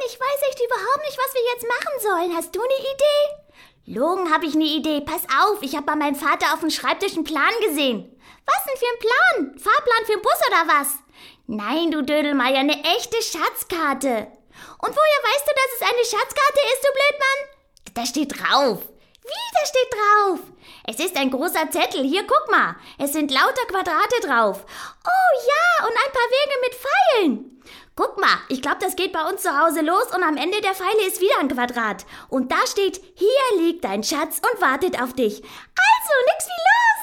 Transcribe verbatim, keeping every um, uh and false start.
ich weiß echt überhaupt nicht, was wir jetzt machen sollen. Hast du eine Idee? Logen, habe ich eine Idee. Pass auf, ich habe bei meinem Vater auf dem Schreibtisch einen Plan gesehen. Was denn für ein Plan? Fahrplan für den Bus oder was? Nein, du Dödelmeier, eine echte Schatzkarte. Und woher weißt du, dass es eine Schatzkarte ist, du Blödmann? Da steht drauf. Wie, da steht drauf? Es ist ein großer Zettel. Hier, guck mal. Es sind lauter Quadrate drauf. Oh ja, und ein paar Wege mit Pfeilen. Guck mal, ich glaube, das geht bei uns zu Hause los und am Ende der Pfeile ist wieder ein Quadrat. Und da steht, hier liegt dein Schatz und wartet auf dich. Also, nix wie los.